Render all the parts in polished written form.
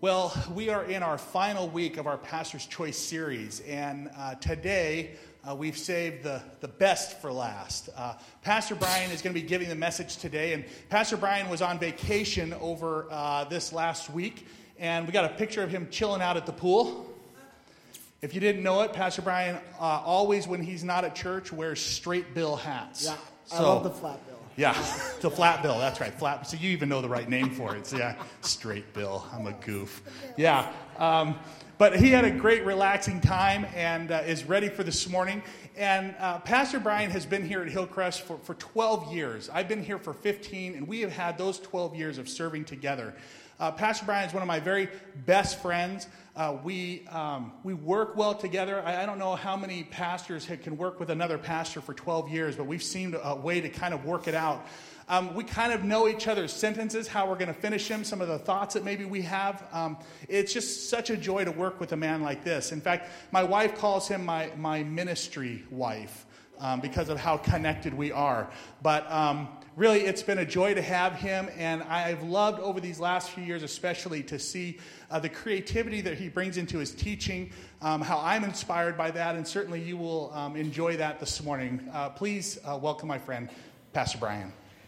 Well, we are in our final week of our Pastor's Choice series, and today we've saved the best for last. Pastor Brian is going to be giving the message today, and Pastor Brian was on vacation over this last week, and we got a picture of him chilling out at the pool. If you didn't know it, Pastor Brian always, when he's not at church, wears straight bill hats. Yeah, I love the flat bill. Yeah, the flat bill, that's right. Flat. So you even know the right name for it. So yeah, straight bill. I'm a goof. Yeah. But he had a great relaxing time and is ready for this morning. And Pastor Brian has been here at Hillcrest for 12 years. I've been here for 15, and we have had those 12 years of serving together. Pastor Brian is one of my very best friends. We work well together. I don't know how many pastors can work with another pastor for 12 years, but we've seen a way to kind of work it out. We kind of know each other's sentences, how we're going to finish them, some of the thoughts that maybe we have. It's just such a joy to work with a man like this. In fact, my wife calls him my ministry wife because of how connected we are. But really, it's been a joy to have him, and I've loved over these last few years especially to see the creativity that he brings into his teaching, how I'm inspired by that, and certainly you will enjoy that this morning. Please welcome my friend, Pastor Brian.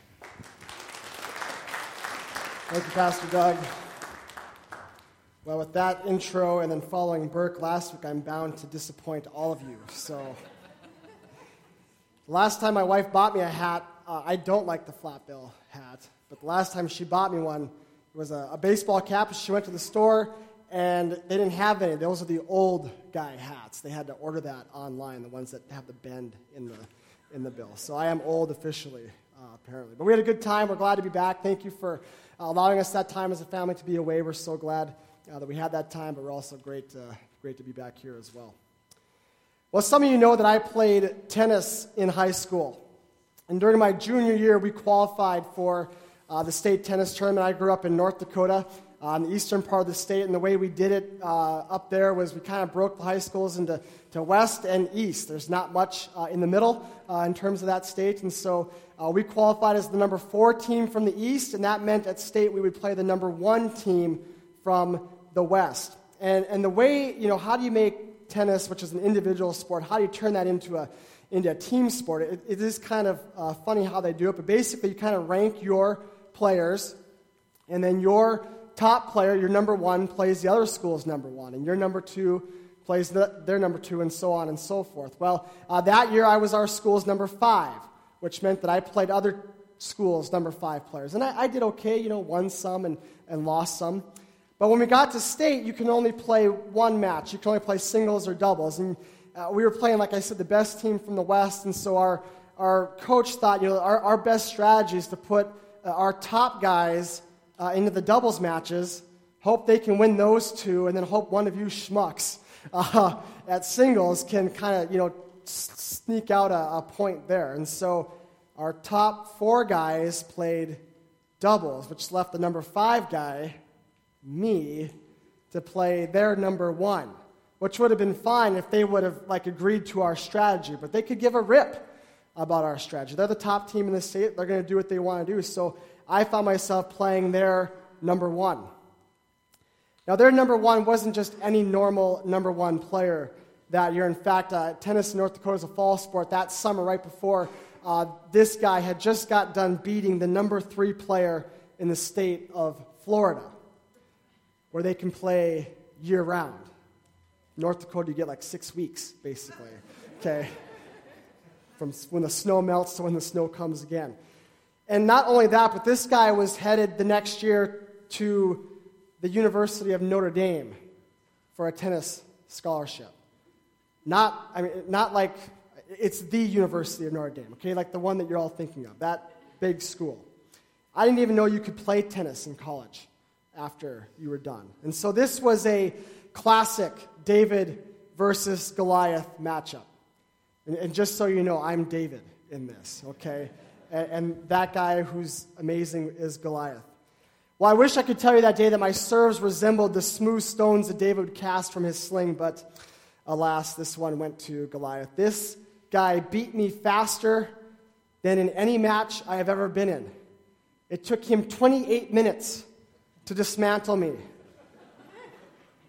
Thank you, Pastor Doug. Well, with that intro and then following Burke last week, I'm bound to disappoint all of you. So, last time my wife bought me a hat, I don't like the flat bill hat, but the last time she bought me one, it was a baseball cap. She went to the store, and they didn't have any. Those are the old guy hats. They had to order that online, the ones that have the bend in the bill. So I am old officially, apparently. But we had a good time. We're glad to be back. Thank you for allowing us that time as a family to be away. We're so glad that we had that time, but we're also great to be back here as well. Well, some of you know that I played tennis in high school. And during my junior year, we qualified for the state tennis tournament. I grew up in North Dakota, in the eastern part of the state, and the way we did it up there was we kind of broke the high schools into west and east. There's not much in the middle in terms of that state, and so we qualified as the number 4 team from the east, and that meant at state we would play the number 1 team from the west. And the way, how do you make tennis, which is an individual sport, how do you turn that into a team sport? It is kind of funny how they do it, but basically you kind of rank your players, and then your top player, your number 1, plays the other school's number 1, and your number 2 plays their number 2, and so on and so forth. Well, that year I was our school's number 5, which meant that I played other schools' number 5 players. And I did okay, won some and lost some. But when we got to state, you can only play one match. You can only play singles or doubles. And we were playing, like I said, the best team from the West. And so our coach thought, our best strategy is to put our top guys into the doubles matches, hope they can win those 2, and then hope one of you schmucks at singles can kind of, sneak out a point there. And so our top 4 guys played doubles, which left the number 5 guy, me, to play their number 1, which would have been fine if they would have agreed to our strategy, but they could give a rip about our strategy. They're the top team in the state. They're going to do what they want to do. So I found myself playing their number 1. Now, their number 1 wasn't just any normal number 1 player that year. In fact, tennis in North Dakota is a fall sport. That summer, right before, this guy had just got done beating the number 3 player in the state of Florida, where they can play year-round. North Dakota, you get 6 weeks, basically, okay, from when the snow melts to when the snow comes again. And not only that, but this guy was headed the next year to the University of Notre Dame for a tennis scholarship. Not like it's the University of Notre Dame, okay, like the one that you're all thinking of, that big school. I didn't even know you could play tennis in college after you were done. And so this was a classic David versus Goliath matchup. And just so you know, I'm David in this, okay? And that guy who's amazing is Goliath. Well, I wish I could tell you that day that my serves resembled the smooth stones that David would cast from his sling, but alas, this one went to Goliath. This guy beat me faster than in any match I have ever been in. It took him 28 minutes to dismantle me.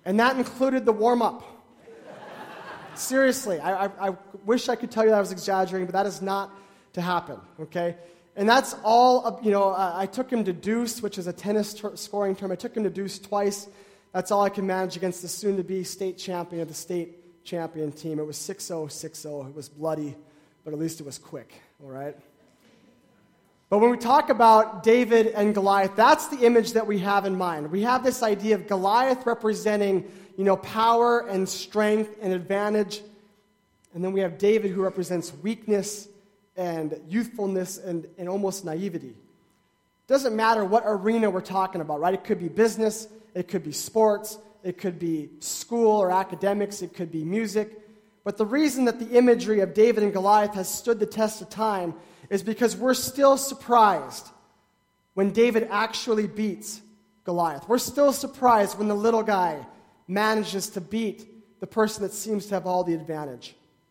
And that included the warm-up. Seriously, I wish I could tell you that I was exaggerating, but that is not to happen, okay? And that's all, I took him to deuce, which is a tennis scoring term. I took him to deuce twice. That's all I can manage against the soon-to-be state champion of the state champion team. It was 6-0, 6-0. It was bloody, but at least it was quick, all right? But when we talk about David and Goliath, that's the image that we have in mind. We have this idea of Goliath representing, power and strength and advantage. And then we have David who represents weakness and youthfulness and almost naivety. It doesn't matter what arena we're talking about, right? It could be business, it could be sports, it could be school or academics, it could be music. But the reason that the imagery of David and Goliath has stood the test of time is because we're still surprised when David actually beats Goliath. We're still surprised when the little guy manages to beat the person that seems to have all the advantage.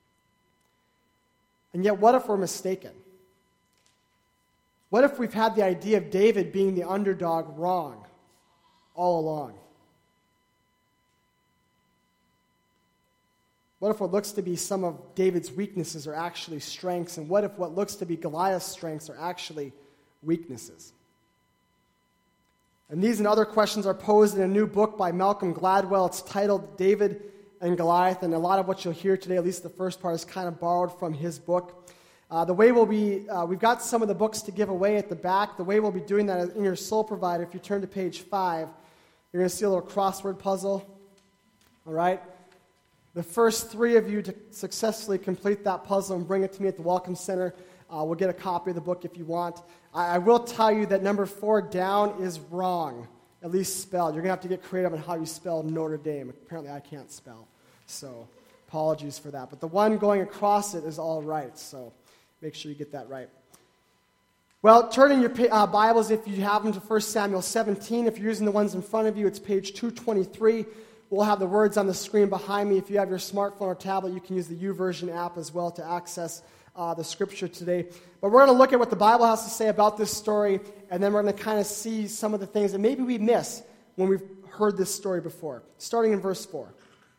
And yet, what if we're mistaken? What if we've had the idea of David being the underdog wrong all along? What if what looks to be some of David's weaknesses are actually strengths? And what if what looks to be Goliath's strengths are actually weaknesses? And these and other questions are posed in a new book by Malcolm Gladwell. It's titled David and Goliath, and a lot of what you'll hear today, at least the first part, is kind of borrowed from his book. The way we've got some of the books to give away at the back. The way we'll be doing that is in your Soul Provider. If you turn to page 5, you're going to see a little crossword puzzle. All right? The first 3 of you to successfully complete that puzzle and bring it to me at the Welcome Center will get a copy of the book if you want. I will tell you that number 4 down is wrong, at least spelled. You're going to have to get creative on how you spell Notre Dame. Apparently I can't spell, so apologies for that. But the one going across it is all right, so make sure you get that right. Well, turn in your Bibles, if you have them, to 1 Samuel 17. If you're using the ones in front of you, it's page 223. We'll have the words on the screen behind me. If you have your smartphone or tablet, you can use the YouVersion app as well to access the scripture today. But we're going to look at what the Bible has to say about this story, and then we're going to kind of see some of the things that maybe we miss when we've heard this story before. Starting in verse 4.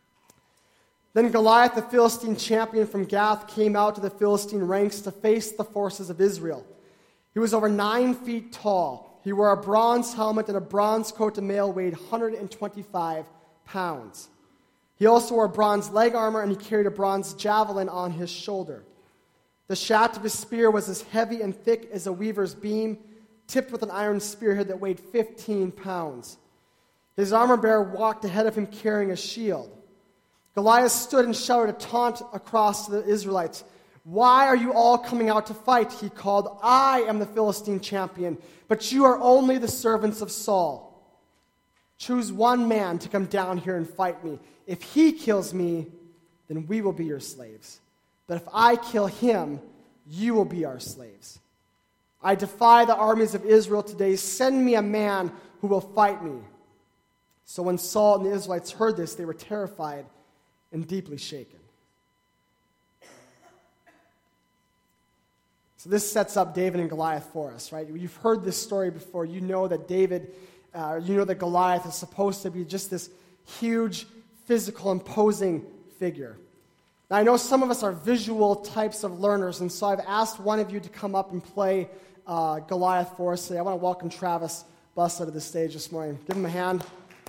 Then Goliath, the Philistine champion from Gath, came out to the Philistine ranks to face the forces of Israel. He was over 9 feet tall. He wore a bronze helmet and a bronze coat of mail weighed 125 pounds. He also wore bronze leg armor, and he carried a bronze javelin on his shoulder. The shaft of his spear was as heavy and thick as a weaver's beam, tipped with an iron spearhead that weighed 15 pounds. His armor-bearer walked ahead of him carrying a shield. Goliath stood and shouted a taunt across to the Israelites. "Why are you all coming out to fight?" he called. "I am the Philistine champion, but you are only the servants of Saul. Choose one man to come down here and fight me. If he kills me, then we will be your slaves. But if I kill him, you will be our slaves. I defy the armies of Israel today. Send me a man who will fight me." So when Saul and the Israelites heard this, they were terrified and deeply shaken. So this sets up David and Goliath for us, right? You've heard this story before. You know that that Goliath is supposed to be just this huge, physical, imposing figure. Now, I know some of us are visual types of learners, and so I've asked one of you to come up and play Goliath for us today. I want to welcome Travis Bussa to the stage this morning. Give him a hand.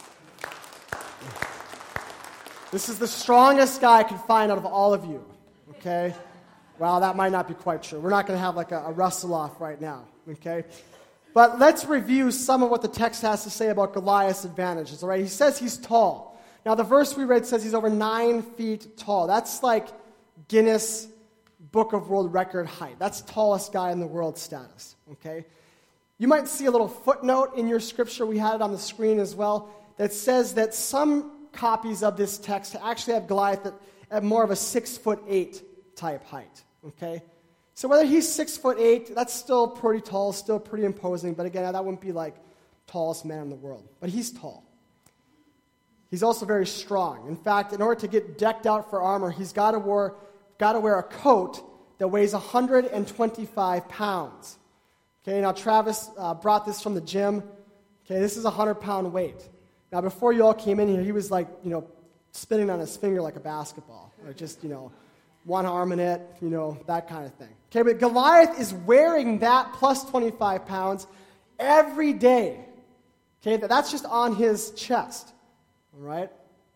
This is the strongest guy I could find out of all of you, okay? Well, that might not be quite true. We're not going to have like a wrestle-off right now, okay? But let's review some of what the text has to say about Goliath's advantages, all right? He says he's tall. Now, the verse we read says he's over 9 feet tall. That's like Guinness Book of World Record height. That's tallest guy in the world status, okay? You might see a little footnote in your scripture. We had it on the screen as well that says that some copies of this text actually have Goliath at more of a 6'8" type height, okay? So whether he's 6'8", that's still pretty tall, still pretty imposing, but again, that wouldn't be like tallest man in the world. But he's tall. He's also very strong. In fact, in order to get decked out for armor, he's got to wear a coat that weighs 125 pounds. Okay, now Travis brought this from the gym. Okay, this is a 100-pound weight. Now, before you all came in here, he was like, spinning on his finger like a basketball, or just, one arm in it, that kind of thing. Okay, but Goliath is wearing that plus 25 pounds every day. Okay, that's just on his chest. All right?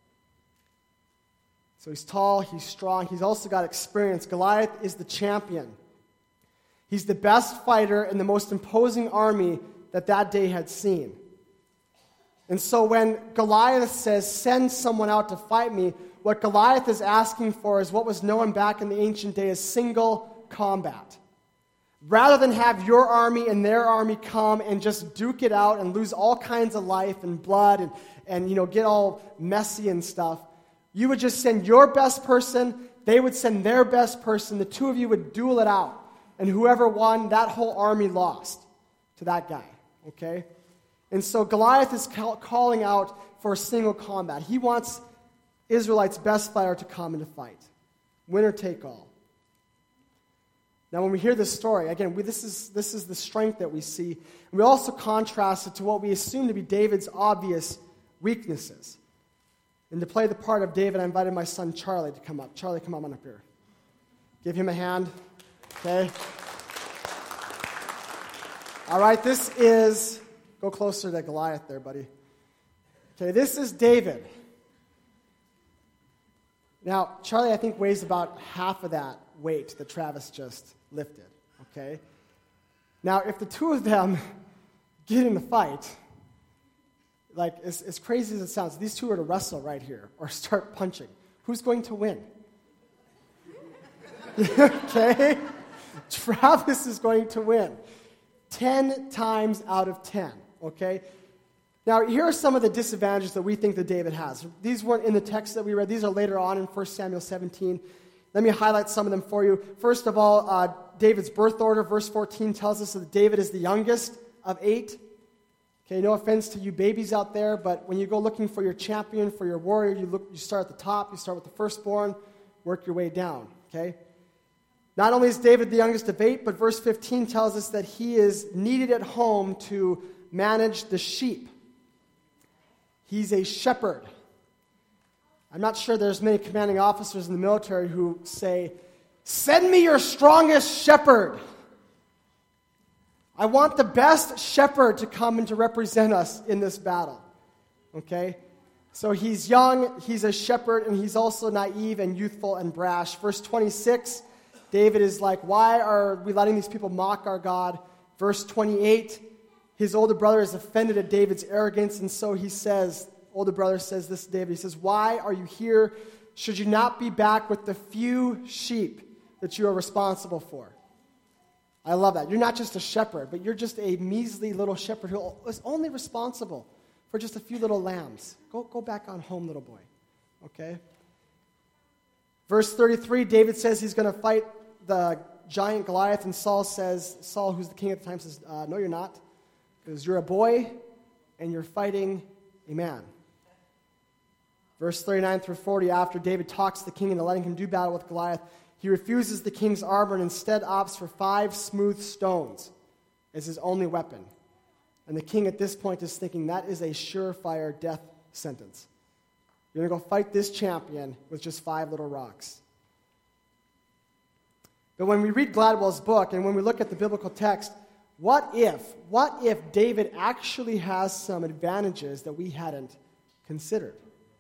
So he's tall, he's strong, he's also got experience. Goliath is the champion. He's the best fighter in the most imposing army that day had seen. And so when Goliath says, send someone out to fight me, what Goliath is asking for is what was known back in the ancient day as single combat. Rather than have your army and their army come and just duke it out and lose all kinds of life and blood and get all messy and stuff, you would just send your best person, they would send their best person, the two of you would duel it out. And whoever won, that whole army lost to that guy, okay? And so Goliath is calling out for a single combat. He wants Israelites' best fighter to come and to fight. Winner take all. Now, when we hear this story, again, this is the strength that we see. We also contrast it to what we assume to be David's obvious weaknesses. And to play the part of David, I invited my son Charlie to come up. Charlie, come on up here. Give him a hand. Okay? All right, this is... Go closer to Goliath there, buddy. Okay, this is David. Now, Charlie, I think, weighs about half of that weight that Travis just lifted. Okay? Now, if the two of them get in the fight, like, as crazy as it sounds, these two are to wrestle right here or start punching. Who's going to win? Okay? Travis is going to win 10 times out of 10. Okay? Now, here are some of the disadvantages that we think that David has. These weren't in the text that we read. These are later on in 1 Samuel 17. Let me highlight some of them for you. First of all, David's birth order. Verse 14 tells us that David is the youngest of 8. Okay, no offense to you babies out there, but when you go looking for your champion, for your warrior, you start at the top. You start with the firstborn, work your way down. Okay? Not only is David the youngest of 8, but verse 15 tells us that he is needed at home to manage the sheep. He's a shepherd. I'm not sure there's many commanding officers in the military who say, send me your strongest shepherd. I want the best shepherd to come and to represent us in this battle. Okay? So he's young, he's a shepherd, and he's also naive and youthful and brash. Verse 26, David is like, why are we letting these people mock our God? Verse 28, his older brother is offended at David's arrogance, and so he says, older brother says this to David, he says, why are you here? Should you not be back with the few sheep that you are responsible for? I love that. You're not just a shepherd, but you're just a measly little shepherd who is only responsible for just a few little lambs. Go back on home, little boy. Okay? Verse 33, David says he's going to fight the giant Goliath, and Saul, who's the king at the time, says, no, you're not, because you're a boy, and you're fighting a man. Verse 39 through 40, after David talks the king into letting him do battle with Goliath, he refuses the king's armor and instead opts for 5 smooth stones as his only weapon. And the king at this point is thinking that is a surefire death sentence. You're going to go fight this champion with just 5 little rocks. But when we read Gladwell's book and when we look at the biblical text, what if David actually has some advantages that we hadn't considered?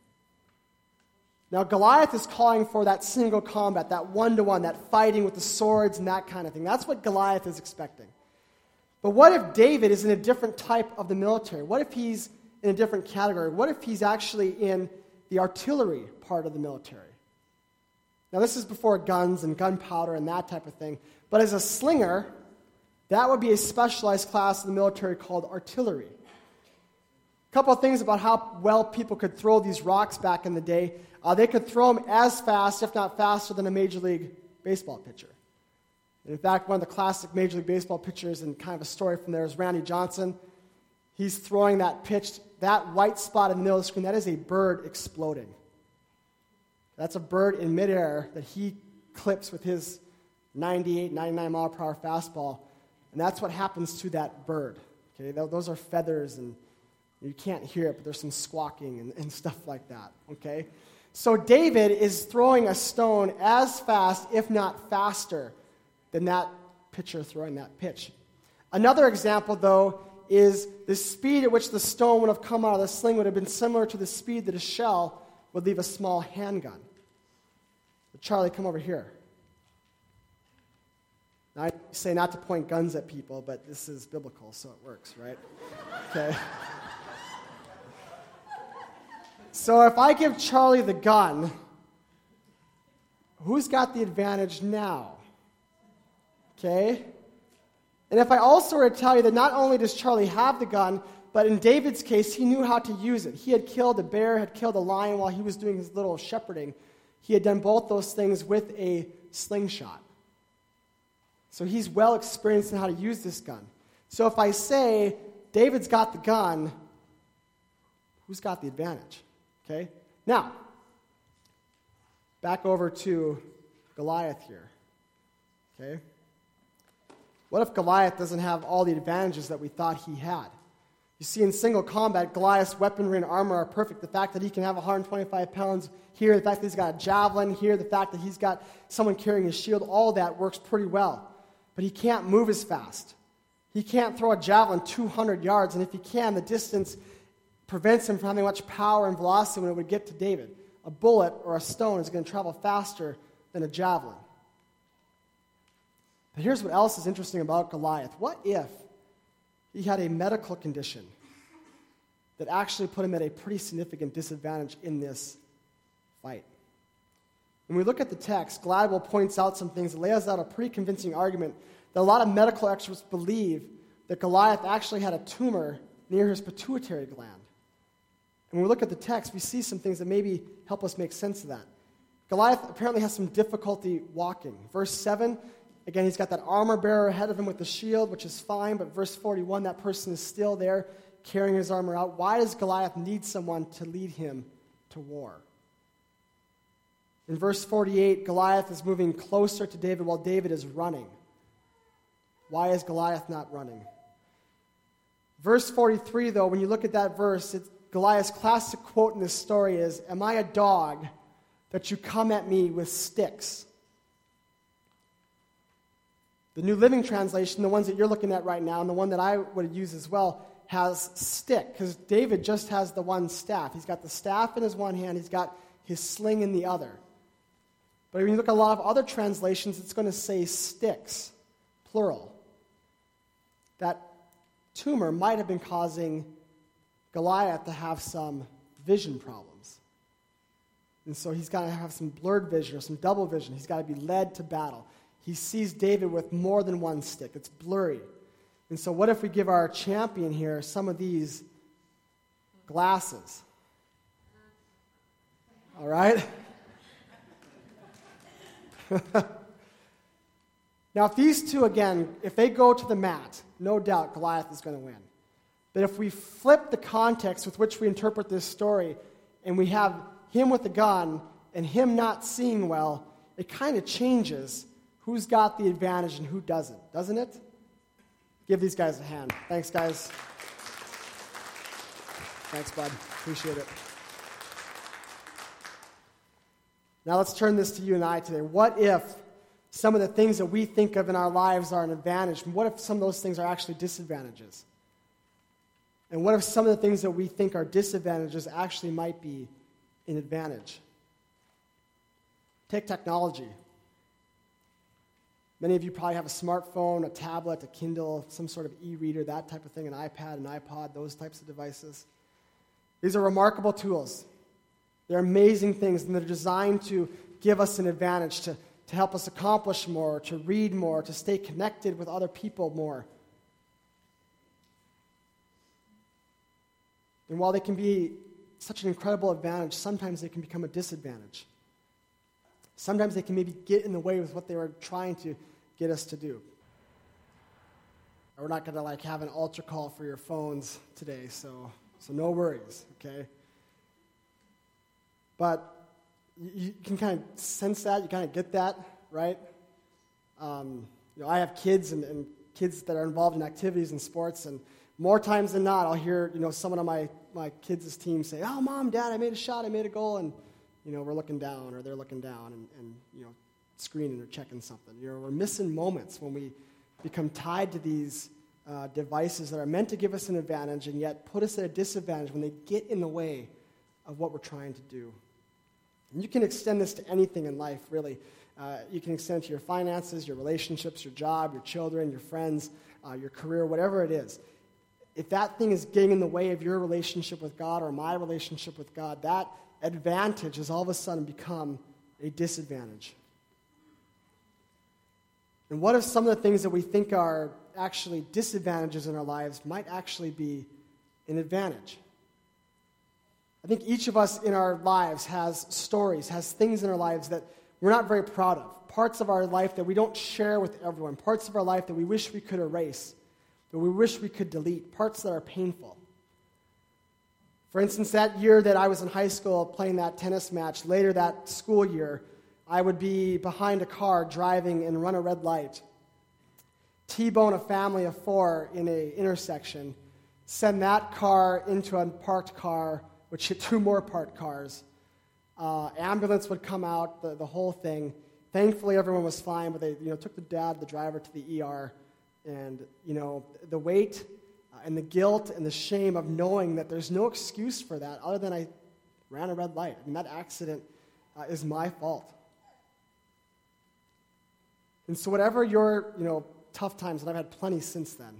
Now, Goliath is calling for that single combat, that one-to-one, that fighting with the swords and that kind of thing. That's what Goliath is expecting. But what if David is in a different type of the military? What if he's in a different category? What if he's actually in the artillery part of the military? Now, this is before guns and gunpowder and that type of thing. But as a slinger, that would be a specialized class in the military called artillery. A couple of things about how well people could throw these rocks back in the day. They could throw them as fast, if not faster, than a Major League Baseball pitcher. And in fact, one of the classic Major League Baseball pitchers, and kind of a story from there, is Randy Johnson. He's throwing that pitch, that white spot in the middle of the screen, that is a bird exploding. That's a bird in midair that he clips with his 98, 99 mile per hour fastball. And that's what happens to that bird. Okay, those are feathers and You can't hear it, but there's some squawking and stuff like that, okay? So David is throwing a stone as fast, if not faster, than that pitcher throwing that pitch. Another example, though, is the speed at which the stone would have come out of the sling would have been similar to the speed that a shell would leave a small handgun. But Charlie, come over here. Now, I say not to point guns at people, but this is biblical, so it works, right? Okay. So if I give Charlie the gun, who's got the advantage now? Okay? And if I also were to tell you that not only does Charlie have the gun, but in David's case, he knew how to use it. He had killed a bear, had killed a lion while he was doing his little shepherding. He had done both those things with a slingshot. So he's well experienced in how to use this gun. So if I say, David's got the gun, who's got the advantage? Okay? Now, back over to Goliath here. Okay? What if Goliath doesn't have all the advantages that we thought he had? You see, in single combat, Goliath's weaponry and armor are perfect. The fact that he can have 125 pounds here, the fact that he's got a javelin here, the fact that he's got someone carrying his shield, all that works pretty well. But he can't move as fast. He can't throw a javelin 200 yards, and if he can, the distance prevents him from having much power and velocity when it would get to David. A bullet or a stone is going to travel faster than a javelin. But here's what else is interesting about Goliath. What if he had a medical condition that actually put him at a pretty significant disadvantage in this fight? When we look at the text, Gladwell points out some things that lays out a pretty convincing argument that a lot of medical experts believe that Goliath actually had a tumor near his pituitary gland. And when we look at the text, we see some things that maybe help us make sense of that. Goliath apparently has some difficulty walking. Verse 7, again, he's got that armor bearer ahead of him with the shield, which is fine, but verse 41, that person is still there carrying his armor out. Why does Goliath need someone to lead him to war? In verse 48, Goliath is moving closer to David while David is running. Why is Goliath not running? Verse 43, though, when you look at that verse, Goliath's classic quote in this story is, "Am I a dog that you come at me with sticks?" The New Living Translation, the ones that you're looking at right now, and the one that I would use as well, has stick, because David just has the one staff. He's got the staff in his one hand, he's got his sling in the other. But when you look at a lot of other translations, it's going to say sticks, plural. That tumor might have been causing Goliath to have some vision problems. And so he's got to have some blurred vision or some double vision. He's got to be led to battle. He sees David with more than one stick. It's blurry. And so what if we give our champion here some of these glasses? All right? Now, if these two, again, if they go to the mat, no doubt Goliath is going to win. But if we flip the context with which we interpret this story, and we have him with the gun and him not seeing well, it kind of changes who's got the advantage and who doesn't it? Give these guys a hand. Thanks, guys. Thanks, bud. Appreciate it. Now let's turn this to you and I today. What if some of the things that we think of in our lives are an advantage? And what if some of those things are actually disadvantages? And what if some of the things that we think are disadvantages actually might be an advantage? Take technology. Many of you probably have a smartphone, a tablet, a Kindle, some sort of e-reader, that type of thing, an iPad, an iPod, those types of devices. These are remarkable tools. They're amazing things, and they're designed to give us an advantage, to help us accomplish more, to read more, to stay connected with other people more. And while they can be such an incredible advantage, sometimes they can become a disadvantage. Sometimes they can maybe get in the way with what they were trying to get us to do. We're not going to have an altar call for your phones today, so no worries, okay? But you can kind of sense that, you kind of get that, right? I have kids and kids that are involved in activities and sports, and More times than not, I'll hear, someone on my kids' team say, "Oh, Mom, Dad, I made a shot, I made a goal," and, we're looking down, or they're looking down and screening or checking something. We're missing moments when we become tied to these devices that are meant to give us an advantage and yet put us at a disadvantage when they get in the way of what we're trying to do. And you can extend this to anything in life, really. You can extend it to your finances, your relationships, your job, your children, your friends, your career, whatever it is. If that thing is getting in the way of your relationship with God or my relationship with God, that advantage has all of a sudden become a disadvantage. And what if some of the things that we think are actually disadvantages in our lives might actually be an advantage? I think each of us in our lives has stories, has things in our lives that we're not very proud of, parts of our life that we don't share with everyone, parts of our life that we wish we could erase, that we wish we could delete, parts that are painful. For instance, that year that I was in high school playing that tennis match, later that school year, I would be behind a car driving and run a red light, T-bone a family of 4 in an intersection, send that car into a parked car, which hit 2 more parked cars. Ambulance would come out, the whole thing. Thankfully, everyone was fine, but they took the driver, to the ER. And, the weight and the guilt and the shame of knowing that there's no excuse for that other than I ran a red light. I mean, that accident is my fault. And so whatever your, tough times, and I've had plenty since then,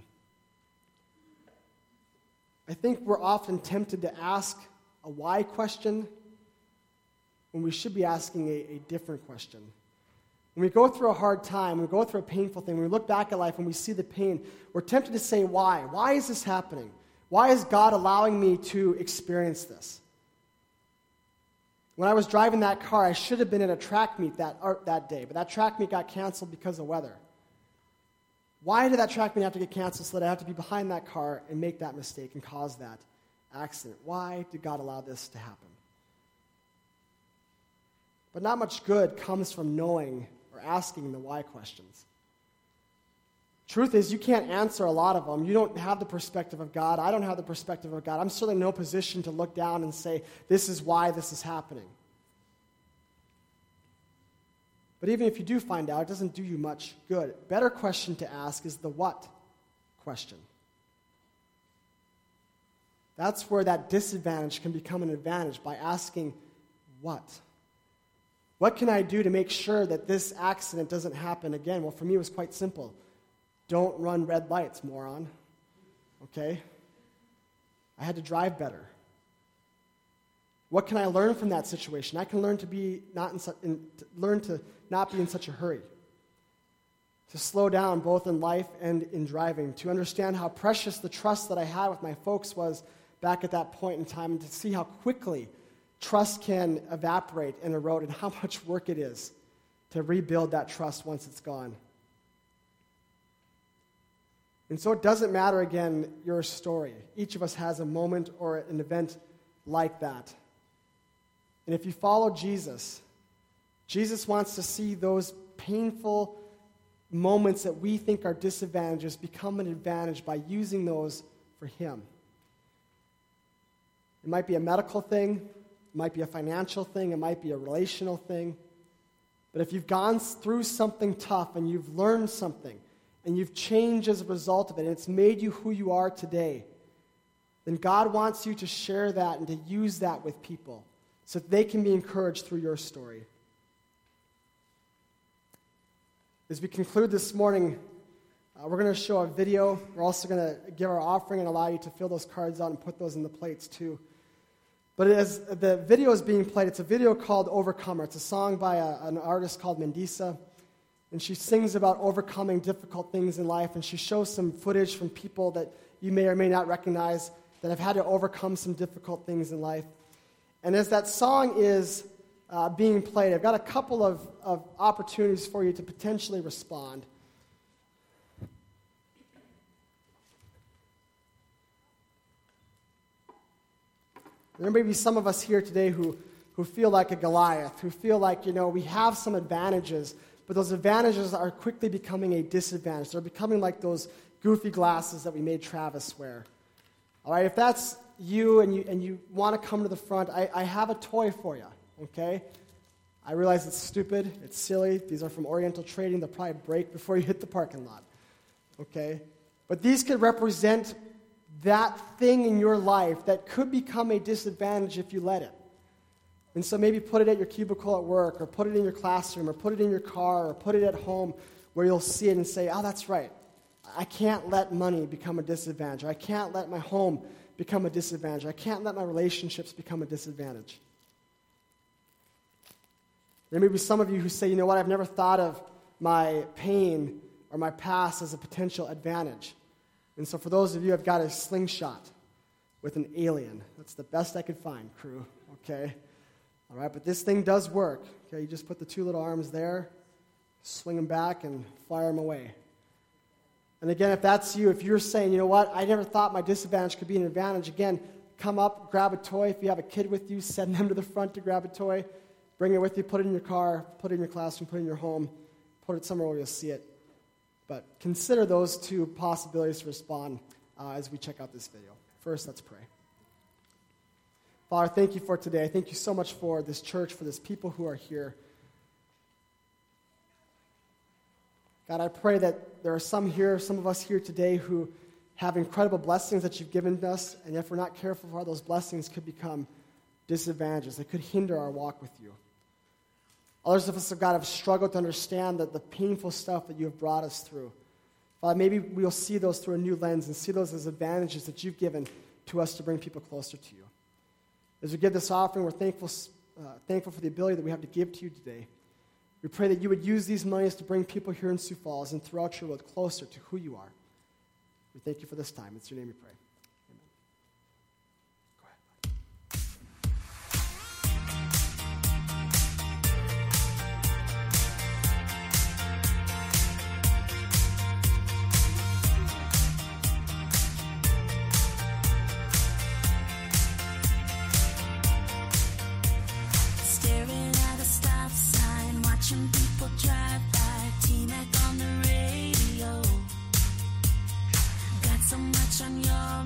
I think we're often tempted to ask a why question when we should be asking a different question. When we go through a hard time, when we go through a painful thing, when we look back at life and we see the pain, we're tempted to say, why? Why is this happening? Why is God allowing me to experience this? When I was driving that car, I should have been at a track meet that day, but that track meet got canceled because of weather. Why did that track meet have to get canceled so that I have to be behind that car and make that mistake and cause that accident? Why did God allow this to happen? But not much good comes from knowing or asking the why questions. Truth is, you can't answer a lot of them. You don't have the perspective of God. I don't have the perspective of God. I'm certainly in no position to look down and say, this is why this is happening. But even if you do find out, it doesn't do you much good. Better question to ask is the what question. That's where that disadvantage can become an advantage, by asking what. What can I do to make sure that this accident doesn't happen again? Well, for me, it was quite simple. Don't run red lights, moron. Okay? I had to drive better. What can I learn from that situation? I can learn to not be in such a hurry. To slow down both in life and in driving. To understand how precious the trust that I had with my folks was back at that point in time, and to see how quickly trust can evaporate and erode, and how much work it is to rebuild that trust once it's gone. And so it doesn't matter, again, your story. Each of us has a moment or an event like that. And if you follow Jesus, Jesus wants to see those painful moments that we think are disadvantages become an advantage by using those for Him. It might be a medical thing. It might be a financial thing. It might be a relational thing. But if you've gone through something tough and you've learned something and you've changed as a result of it and it's made you who you are today, then God wants you to share that and to use that with people so that they can be encouraged through your story. As we conclude this morning, we're going to show a video. We're also going to give our offering and allow you to fill those cards out and put those in the plates too. But as the video is being played, it's a video called Overcomer. It's a song by an artist called Mandisa. And she sings about overcoming difficult things in life. And she shows some footage from people that you may or may not recognize that have had to overcome some difficult things in life. And as that song is being played, I've got a couple of opportunities for you to potentially respond. There may be some of us here today who feel like a Goliath, who feel like, we have some advantages, but those advantages are quickly becoming a disadvantage. They're becoming like those goofy glasses that we made Travis wear. All right, if that's you and you want to come to the front, I have a toy for you, okay? I realize it's stupid, it's silly. These are from Oriental Trading. They'll probably break before you hit the parking lot, okay? But these could represent that thing in your life that could become a disadvantage if you let it. And so maybe put it at your cubicle at work, or put it in your classroom, or put it in your car, or put it at home where you'll see it and say, oh, that's right. I can't let money become a disadvantage. Or I can't let my home become a disadvantage. Or I can't let my relationships become a disadvantage. There may be some of you who say, you know what, I've never thought of my pain or my past as a potential advantage. And so for those of you, I've got a slingshot with an alien. That's the best I could find, crew, okay? All right, but this thing does work. Okay, you just put the two little arms there, swing them back, and fire them away. And again, if that's you, if you're saying, you know what, I never thought my disadvantage could be an advantage, again, come up, grab a toy. If you have a kid with you, send them to the front to grab a toy. Bring it with you, put it in your car, put it in your classroom, put it in your home, put it somewhere where you'll see it. But consider those two possibilities to respond as we check out this video. First, let's pray. Father, thank you for today. Thank you so much for this church, for this people who are here. God, I pray that there are some of us here today who have incredible blessings that you've given us, and if we're not careful, how those blessings could become disadvantages. They could hinder our walk with you. Others of us, God, have struggled to understand the painful stuff that you have brought us through. Father, maybe we'll see those through a new lens and see those as advantages that you've given to us to bring people closer to you. As we give this offering, we're thankful for the ability that we have to give to you today. We pray that you would use these monies to bring people here in Sioux Falls and throughout your world closer to who you are. We thank you for this time. It's your name we pray. Amen. Go ahead. Staring at a stop sign, watching people drive by, T-Mac on the radio. Got so much on your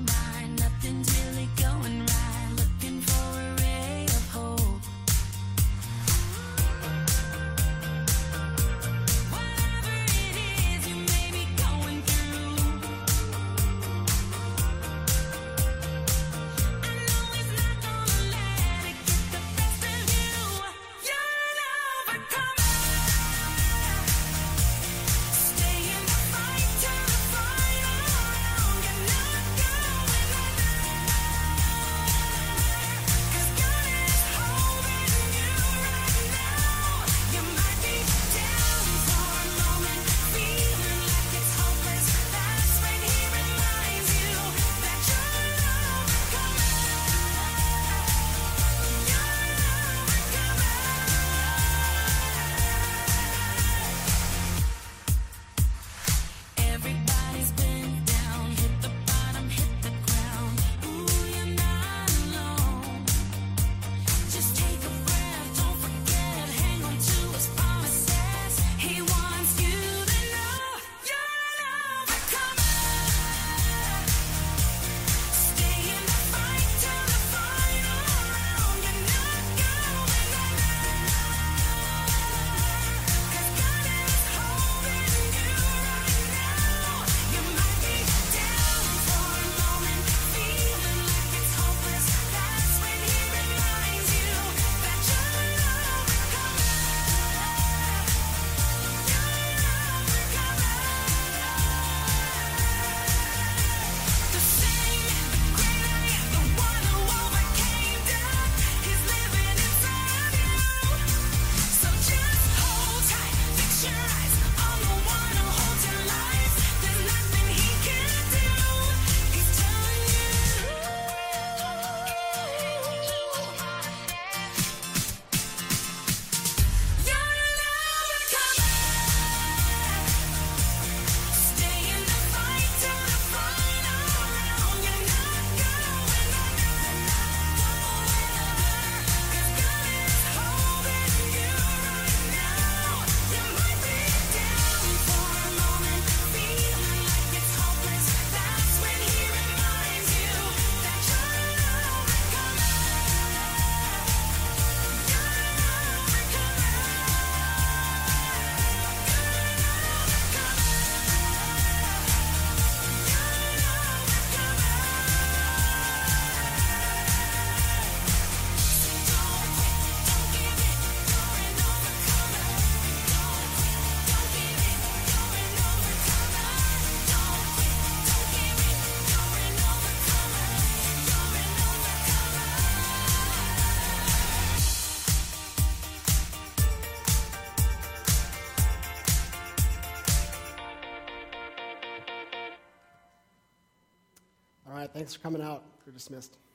Thanks for coming out. You're dismissed.